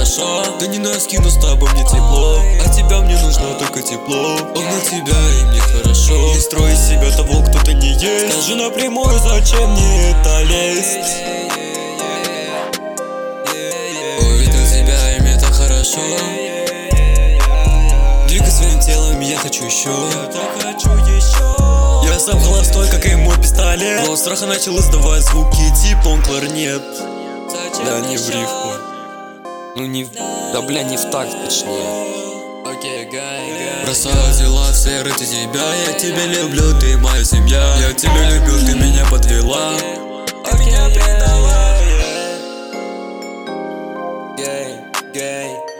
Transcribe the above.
хорошо. Да не носки, но с тобой мне тепло. От тебя мне нужно только тепло. Ох, на тебя и мне хорошо. Не строй из себя того, кто ты не есть. Скажи напрямую, зачем мне это лезть. Увидел тебя и мне так хорошо. Двигай своим телом, я хочу еще. Я сам холостой, как и мой пистолет. Но от страха начал издавать звуки, типа он кларнет. Да не в рифму. Ну не в... Да бля, не в такт, точнее. Бросаю дела все ради тебя. Я тебя люблю, ты моя семья. Я тебя любил, ты меня подвела. Ты меня предала.